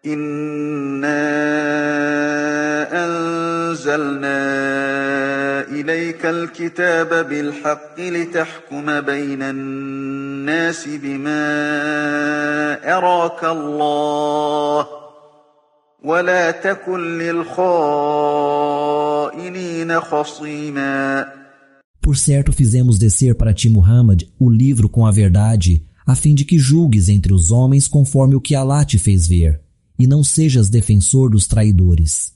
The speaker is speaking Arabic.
إنا أنزلنا إليك الكتاب بالحق لتحكم بين الناس بما أراك الله ولا تكن للخائنين خصيما. Por certo fizemos descer para ti, Muhammad, o livro com a verdade, a fim de que julgues entre os homens conforme o que Alá te fez ver, e não sejas defensor dos traidores.